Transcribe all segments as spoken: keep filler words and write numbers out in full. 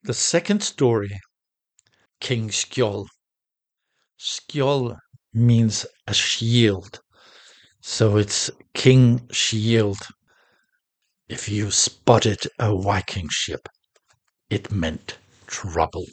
The second story, King Skjold. Skjold means a shield, so it's King Shield. If you spotted a Viking ship, it meant trouble.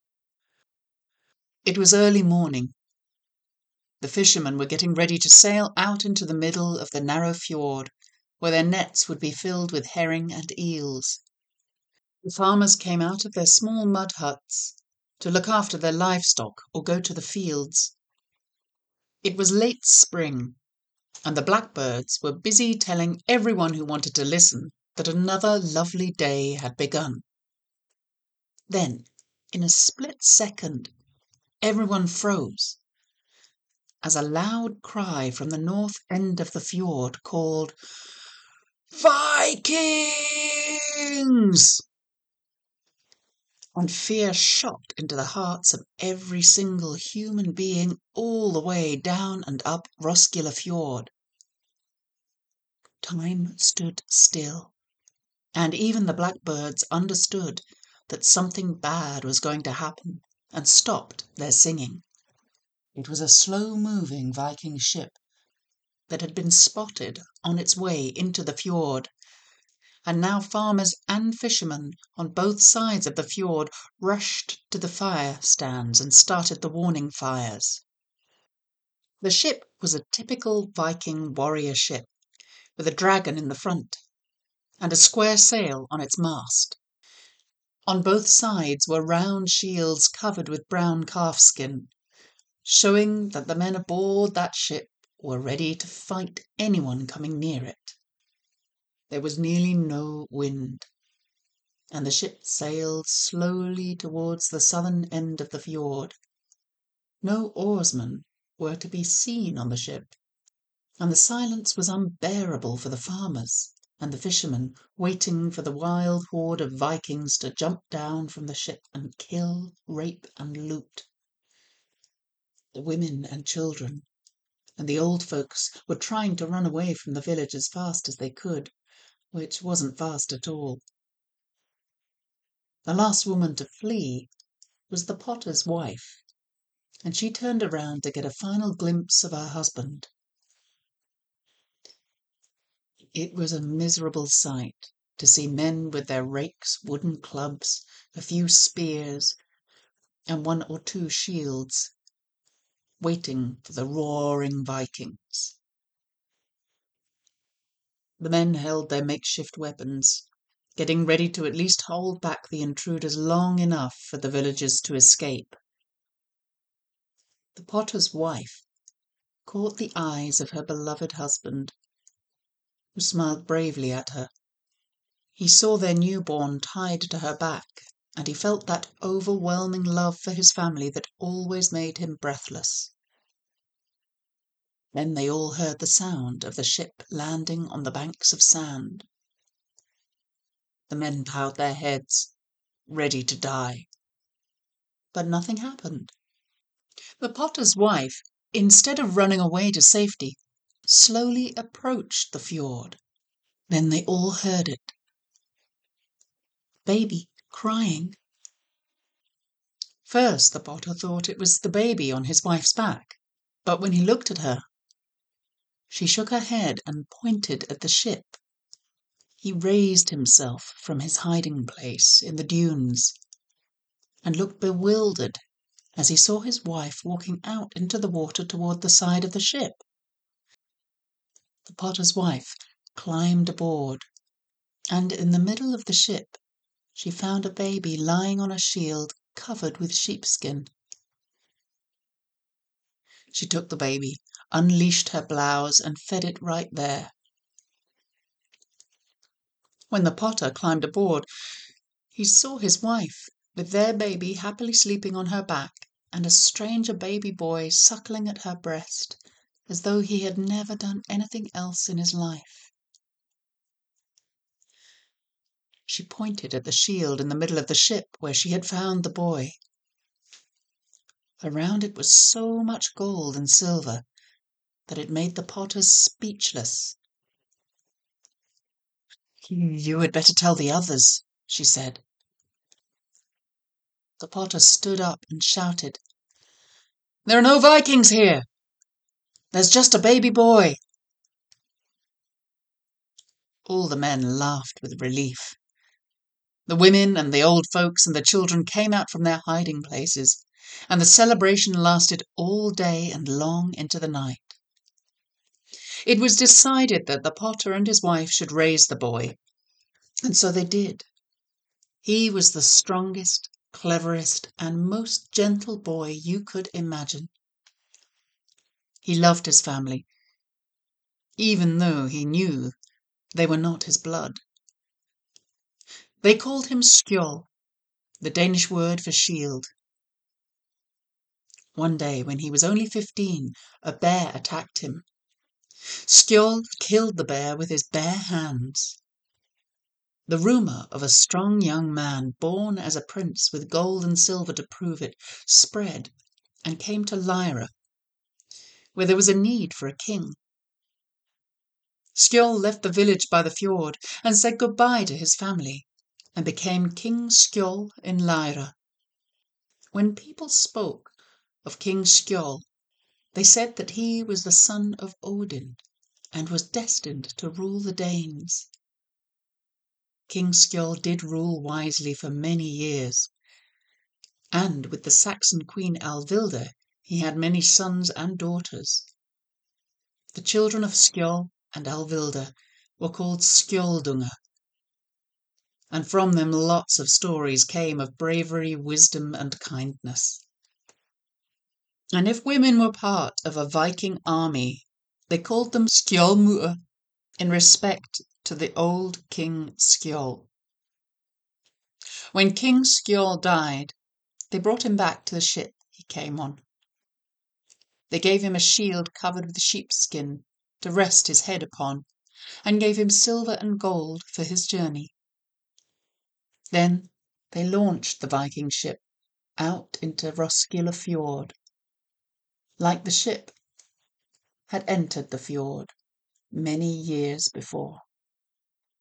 It was early morning. The fishermen were getting ready to sail out into the middle of the narrow fjord, where their nets would be filled with herring and eels. The farmers came out of their small mud huts to look after their livestock or go to the fields. It was late spring, and the blackbirds were busy telling everyone who wanted to listen that another lovely day had begun. Then, in a split second, everyone froze as a loud cry from the north end of the fjord called, "Vikings!" And fear shot into the hearts of every single human being all the way down and up Roskilde Fjord. Time stood still, and even the blackbirds understood that something bad was going to happen and stopped their singing. It was a slow-moving Viking ship that had been spotted on its way into the fjord, and now farmers and fishermen on both sides of the fjord rushed to the fire stands and started the warning fires. The ship was a typical Viking warrior ship, with a dragon in the front and a square sail on its mast. On both sides were round shields covered with brown calfskin, showing that the men aboard that ship were ready to fight anyone coming near it. There was nearly no wind, and the ship sailed slowly towards the southern end of the fjord. No oarsmen were to be seen on the ship, and the silence was unbearable for the farmers and the fishermen waiting for the wild horde of Vikings to jump down from the ship and kill, rape, and loot. The women and children and the old folks were trying to run away from the village as fast as they could, which wasn't fast at all. The last woman to flee was the potter's wife, and she turned around to get a final glimpse of her husband. It was a miserable sight to see men with their rakes, wooden clubs, a few spears, and one or two shields, waiting for the roaring Vikings. The men held their makeshift weapons, getting ready to at least hold back the intruders long enough for the villagers to escape. The potter's wife caught the eyes of her beloved husband, who smiled bravely at her. He saw their newborn tied to her back, and he felt that overwhelming love for his family that always made him breathless. Then they all heard the sound of the ship landing on the banks of sand. The men bowed their heads, ready to die. But nothing happened. The potter's wife, instead of running away to safety, slowly approached the fjord. Then they all heard it. Baby crying. First the potter thought it was the baby on his wife's back, but when he looked at her, she shook her head and pointed at the ship. He raised himself from his hiding place in the dunes and looked bewildered as he saw his wife walking out into the water toward the side of the ship. The potter's wife climbed aboard, and in the middle of the ship she found a baby lying on a shield covered with sheepskin. She took the baby, unleashed her blouse, and fed it right there. When the potter climbed aboard, he saw his wife with their baby happily sleeping on her back, and a stranger baby boy suckling at her breast, as though he had never done anything else in his life. She pointed at the shield in the middle of the ship where she had found the boy. Around it was so much gold and silver that it made the potter speechless. "You had better tell the others," she said. The potter stood up and shouted, "There are no Vikings here! There's just a baby boy!" All the men laughed with relief. The women and the old folks and the children came out from their hiding places, and the celebration lasted all day and long into the night. It was decided that the potter and his wife should raise the boy, and so they did. He was the strongest, cleverest, and most gentle boy you could imagine. He loved his family, even though he knew they were not his blood. They called him Skjold, the Danish word for shield. One day, when he was only fifteen, a bear attacked him. Skjold killed the bear with his bare hands. The rumour of a strong young man born as a prince with gold and silver to prove it spread and came to Lyra, where there was a need for a king. Skjold left the village by the fjord and said goodbye to his family and became King Skjold in Lyra. When people spoke of King Skjold, they said that he was the son of Odin and was destined to rule the Danes. King Skjold did rule wisely for many years, and with the Saxon queen Alvilda he had many sons and daughters. The children of Skjold and Alvilda were called Skjoldunga, and from them lots of stories came of bravery, wisdom, and kindness. And if women were part of a Viking army, they called them Skjoldmøer in respect to the old King Skjold. When King Skjold died, they brought him back to the ship he came on. They gave him a shield covered with sheepskin to rest his head upon, and gave him silver and gold for his journey. Then they launched the Viking ship out into Roskilde Fjord, like the ship had entered the fjord many years before.